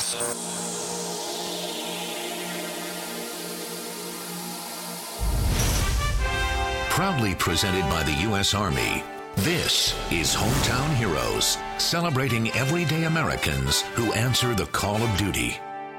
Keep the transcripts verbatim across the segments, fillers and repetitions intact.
Heroes. Proudly presented by the U S Army, this is Hometown Heroes, celebrating everyday Americans who answer the call of duty.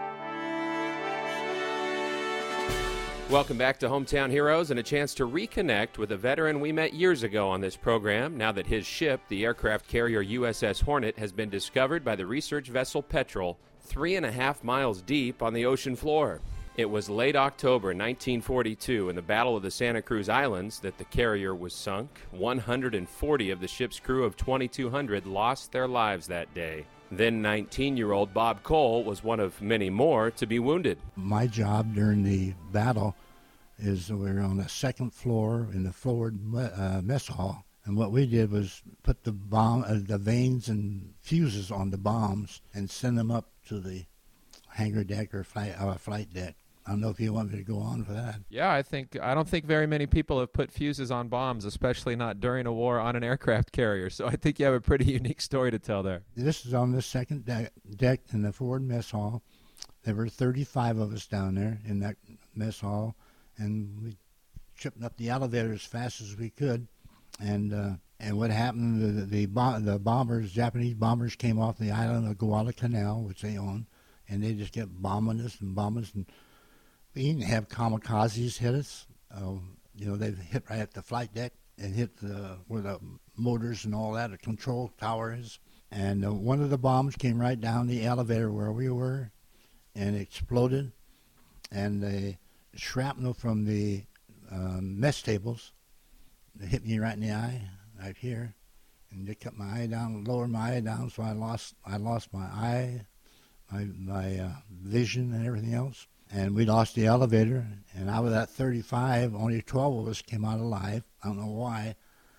Welcome back to Hometown Heroes and a chance to reconnect with a veteran we met years ago on this program now that his ship, the aircraft carrier U S S Hornet, has been discovered by the research vessel Petrel three and a half miles deep on the ocean floor. It was late October nineteen forty-two in the Battle of the Santa Cruz Islands that the carrier was sunk. one hundred forty of the ship's crew of twenty-two hundred lost their lives that day. Then nineteen-year-old Bob Cole was one of many more to be wounded. My job during the battle is we were on the second floor in the forward uh, mess hall. And what we did was put the bomb, uh, the vanes and fuses on the bombs and send them up to the hangar deck or flight, uh, flight deck. I don't know if you want me to go on for that. Yeah, I think I don't think very many people have put fuses on bombs, especially not during a war on an aircraft carrier. So I think you have a pretty unique story to tell there. This is on the second deck, deck in the forward mess hall. There were thirty-five of us down there in that mess hall, and we tripped up the elevator as fast as we could. And uh, and what happened? The the, bomb, the bombers, Japanese bombers, came off the island of Guadalcanal, which they own, and they just kept bombing us and bombing us. And we didn't have kamikazes hit us. Uh, you know, they hit right at the flight deck and hit the, where the motors and all that, the control tower is. And uh, one of the bombs came right down the elevator where we were and exploded. And the shrapnel from the um, mess tables hit me right in the eye, right here. And they cut my eye down, lowered my eye down, so I lost I lost my eye, my, my uh, vision and everything else. And we lost the elevator, and out of that thirty-five, only twelve of us came out alive. I don't know why.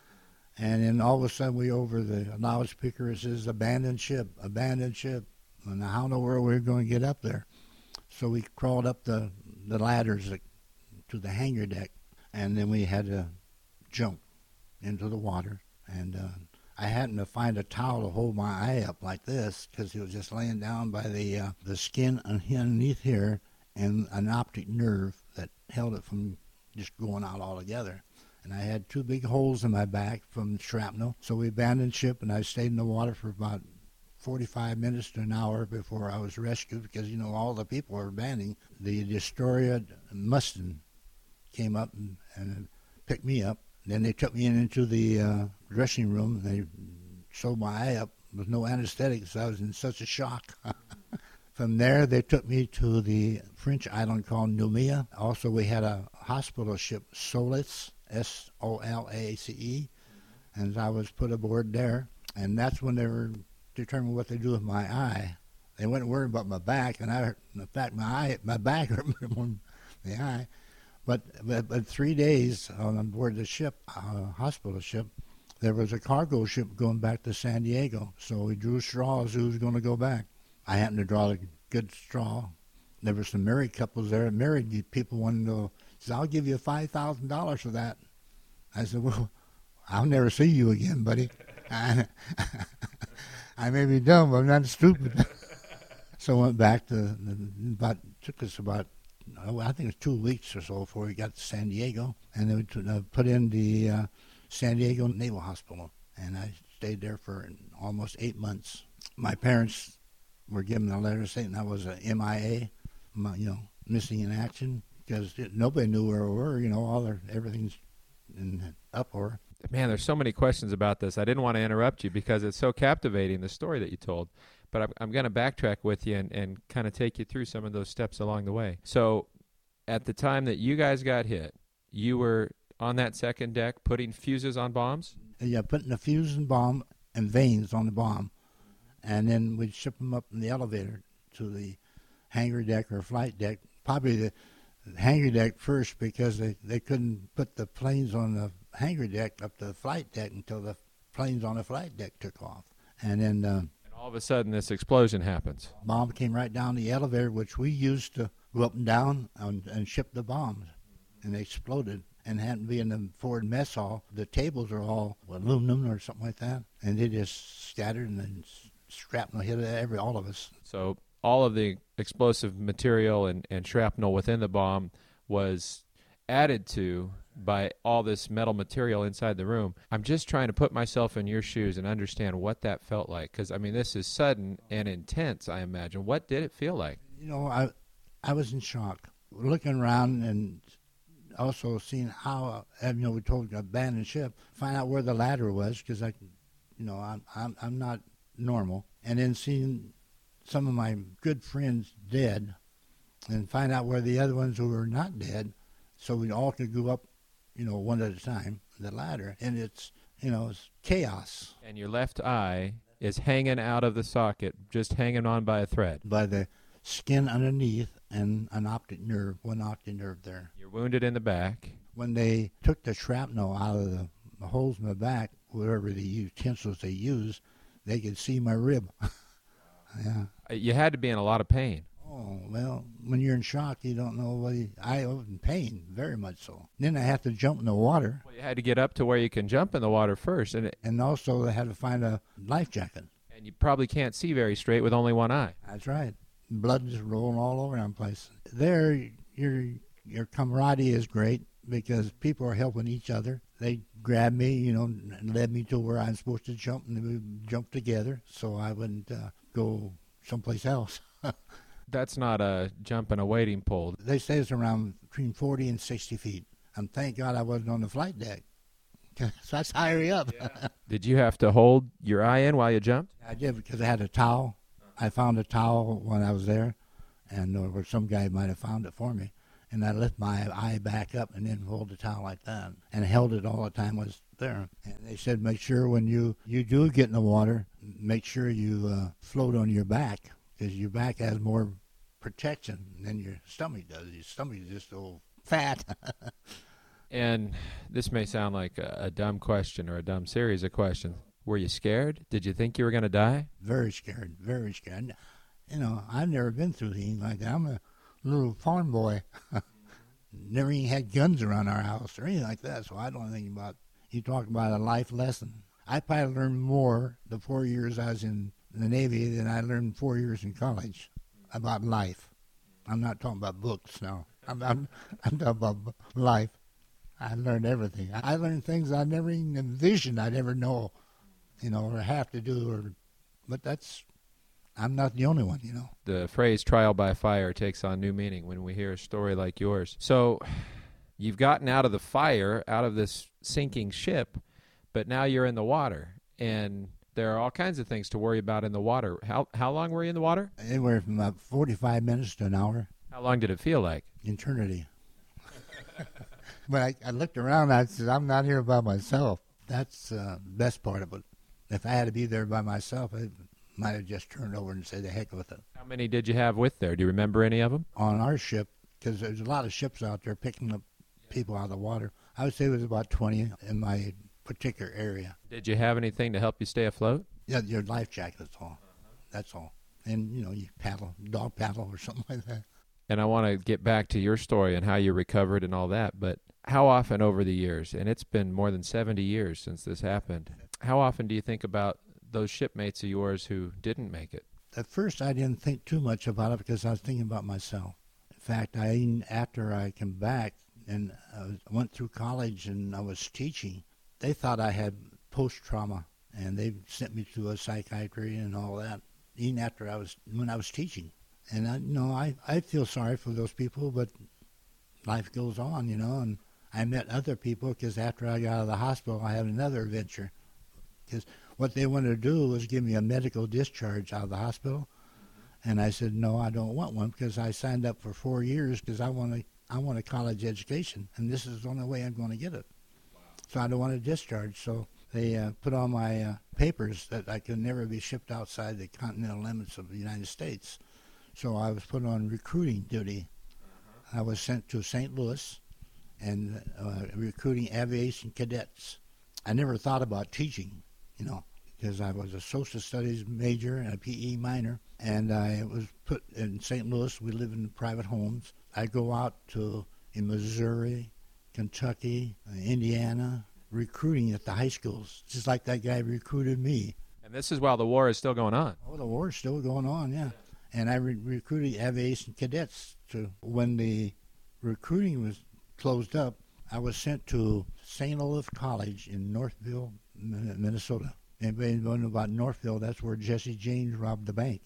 And then all of a sudden, we over the loudspeaker, it says, abandoned ship, abandoned ship. And I don't know where we were going to get up there. So we crawled up the, the ladders to the hangar deck, and then we had to jump into the water. And uh, I happened to find a towel to hold my eye up like this, because it was just laying down by the, uh, the skin underneath here, and an optic nerve that held it from just going out altogether. And I had two big holes in my back from shrapnel. So we abandoned ship, and I stayed in the water for about forty-five minutes to an hour before I was rescued, because, you know, all the people were abandoning. The destroyer Mustin came up and, and picked me up. Then they took me in into the uh, dressing room, and they sewed my eye up with no anesthetic, because I was in such a shock. From there, they took me to the French island called Noumea. Also, we had a hospital ship, Solace, S O L A C E, and I was put aboard there. And that's when they were determining what to do with my eye. They weren't worried about my back, and I, in fact, my eye, my back hurt more than the eye. But, but but three days on board the ship, uh, hospital ship, there was a cargo ship going back to San Diego. So we drew straws who was going to go back. I happened to draw a good straw. There were some married couples there. Married people wanted to know, said, I'll give you five thousand dollars for that. I said, well, I'll never see you again, buddy. I, I may be dumb, but I'm not stupid. So I went back to, about, took us about, oh, I think it was two weeks or so before we got to San Diego. And they would uh, put in the uh, San Diego Naval Hospital. And I stayed there for almost eight months. My parents were given a letter saying I was a M I A, you know, missing in action, because nobody knew where we were. You know, all their everything's in uproar. Man, there's so many questions about this. I didn't want to interrupt you because it's so captivating, the story that you told. But I'm, I'm going to backtrack with you and, and kind of take you through some of those steps along the way. So at the time that you guys got hit, you were on that second deck putting fuses on bombs? Yeah, putting the fuse and bomb and vanes on the bomb. And then we'd ship them up in the elevator to the hangar deck or flight deck. Probably the hangar deck first, because they, they couldn't put the planes on the hangar deck up to the flight deck until the planes on the flight deck took off. And then uh, and all of a sudden this explosion happens. Bomb came right down the elevator, which we used to go up and down and, and ship the bombs. And they exploded. And happened to be in the forward mess hall. The tables are all aluminum or something like that. And they just scattered, and then shrapnel hit every all of us. So all of the explosive material and, and shrapnel within the bomb was added to by all this metal material inside the room. I'm just trying to put myself in your shoes and understand what that felt like, because, I mean, this is sudden and intense, I imagine. What did it feel like? You know, I I was in shock, looking around and also seeing how, uh, you know, we told abandoned ship, find out where the ladder was, because I, you know, I'm, I'm I'm not normal, and then seeing some of my good friends dead, and find out where the other ones who were not dead, so we all could go up, you know, one at a time, the ladder, and it's, you know, it's chaos. And your left eye is hanging out of the socket, just hanging on by a thread. By the skin underneath and an optic nerve, one optic nerve there. You're wounded in the back. When they took the shrapnel out of the, the holes in my back, whatever the utensils they used, they could see my rib. Yeah. You had to be in a lot of pain. Oh, well, when you're in shock, you don't know what you, I was in pain, very much so. Then I had to jump in the water. Well, you had to get up to where you can jump in the water first. And, it, And also I had to find a life jacket. and you probably can't see very straight with only one eye. That's right. Blood just rolling all over the place. There, your your camaraderie is great because people are helping each other. They grabbed me, you know, and led me to where I'm supposed to jump, and we jumped together so I wouldn't uh, go someplace else. That's not a jump in a wading pool. They say it's around between forty and sixty feet. And thank God I wasn't on the flight deck. So that's higher up. Yeah. Did you have to hold your eye in while you jumped? I did because I had a towel. I found a towel when I was there, and or some guy might have found it for me. And I lift my eye back up and then hold the towel like that, and held it all the time I was there. And they said, make sure when you, you do get in the water, make sure you uh, float on your back, because your back has more protection than your stomach does. Your stomach is just so fat. And this may sound like a, a dumb question or a dumb series of questions. Were you scared? Did you think you were going to die? Very scared, very scared. You know, I've never been through anything like that. I'm a little farm boy. Never even had guns around our house or anything like that, so I don't think about, you talk about a life lesson. I probably learned more the four years I was in the Navy than I learned four years in college about life. I'm not talking about books now. I'm, I'm, I'm talking about life. I learned everything. I learned things I never even envisioned I'd ever know, you know, or have to do. Or, but that's, I'm not the only one, you know. The phrase trial by fire takes on new meaning when we hear a story like yours. So you've gotten out of the fire, out of this sinking ship, but now you're in the water. And there are all kinds of things to worry about in the water. How how long were you in the water? Anywhere from about forty-five minutes to an hour. How long did it feel like? Eternity. But I, I looked around and I said, I'm not here by myself. That's uh, the best part of it. If I had to be there by myself, I might have just turned over and said, the heck with it. How many did you have with there? Do you remember any of them? On our ship, because there's a lot of ships out there picking up people out of the water, I would say it was about twenty in my particular area. Did you have anything to help you stay afloat? Yeah, your life jacket, that's all. That's all. And, you know, you paddle, dog paddle or something like that. And I want to get back to your story and how you recovered and all that, but how often over the years, and it's been more than seventy years since this happened, how often do you think about those shipmates of yours who didn't make it? At first, I didn't think too much about it because I was thinking about myself. In fact, I even after I came back and I went through college and I was teaching, they thought I had post-trauma, and they sent me to a psychiatry and all that, even after I was, when I was teaching. And, I, you know, I, I feel sorry for those people, but life goes on, you know, and I met other people because after I got out of the hospital, I had another adventure. Because what they wanted to do was give me a medical discharge out of the hospital. And I said, no, I don't want one because I signed up for four years because I want a, I want a college education, and this is the only way I'm going to get it. Wow. So I don't want a discharge. So they uh, put on my uh, papers that I could never be shipped outside the continental limits of the United States. So I was put on recruiting duty. Uh-huh. I was sent to Saint Louis and uh, recruiting aviation cadets. I never thought about teaching, you know, because I was a social studies major and a P E minor, and I was put in Saint Louis. We live in private homes. I go out to in Missouri, Kentucky, uh, Indiana, recruiting at the high schools, just like that guy recruited me. And this is while the war is still going on. Oh, the war's still going on, yeah. and I re- recruited aviation cadets. To when the recruiting was closed up, I was sent to Saint Olaf College in Northville, Minnesota. Anybody know about Northville? That's where Jesse James robbed the bank.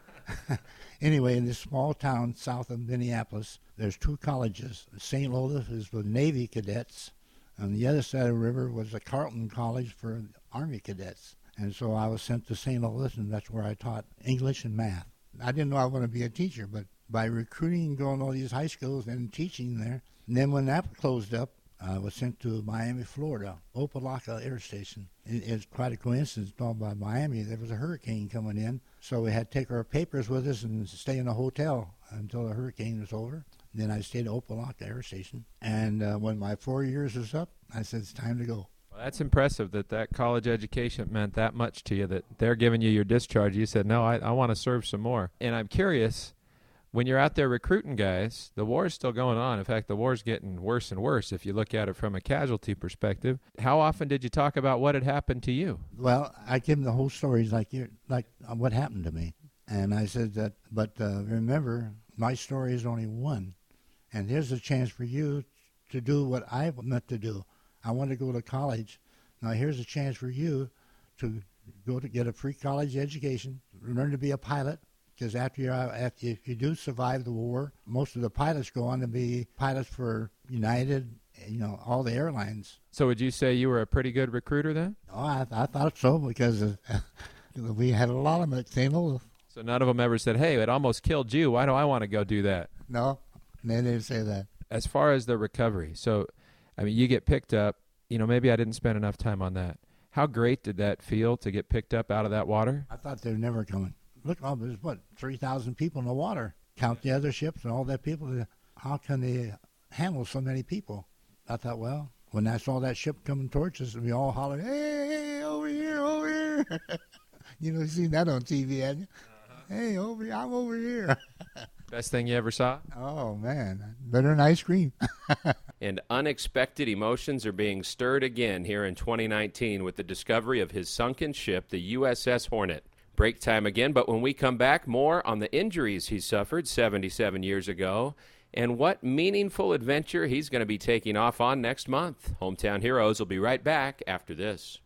Anyway, in this small town south of Minneapolis, there's two colleges. Saint Olaf is for Navy cadets. On the other side of the river was the Carleton College for Army cadets. And so I was sent to Saint Olaf, and that's where I taught English and math. I didn't know I wanted to be a teacher, but by recruiting and going to all these high schools and teaching there, and then when that closed up, I was sent to Miami, Florida, Opelika Air Station. It, it's quite a coincidence. Down by Miami, there was a hurricane coming in, so we had to take our papers with us and stay in a hotel until the hurricane was over. Then I stayed at Opelika Air Station, and uh, when my four years was up, I said, it's time to go. Well, that's impressive that that college education meant that much to you, that they're giving you your discharge. You said, no, I, I want to serve some more. And I'm curious, when you're out there recruiting guys, the war's still going on. In fact, the war's getting worse and worse if you look at it from a casualty perspective. How often did you talk about what had happened to you? Well, I give them the whole story, like you, like uh, what happened to me. And I said that, but uh, remember, my story is only one. And here's a chance for you to do what I meant to do. I want to go to college. Now here's a chance for you to go to get a free college education, learn to be a pilot. Because after you after if you do survive the war, most of the pilots go on to be pilots for United, you know, all the airlines. So would you say you were a pretty good recruiter then? Oh, I, I thought so because uh, we had a lot of them at Saint Olaf. So none of them ever said, hey, it almost killed you. Why do I want to go do that? No, they didn't say that. As far as the recovery, so, I mean, you get picked up. You know, maybe I didn't spend enough time on that. How great did that feel to get picked up out of that water? I thought they were never coming. Look, oh, there's, what, three thousand people in the water. Count the other ships and all that people. How can they handle so many people? I thought, well, when I saw that ship coming towards us, we all hollered, hey, hey, over here, over here. You know, you've seen that on T V, haven't you? Uh-huh. Hey, over here, I'm over here. Best thing you ever saw? Oh, man, better than ice cream. And unexpected emotions are being stirred again here in twenty nineteen with the discovery of his sunken ship, the U S S Hornet. Break time again, but when we come back, more on the injuries he suffered seventy-seven years ago and what meaningful adventure he's going to be taking off on next month. Hometown Heroes will be right back after this.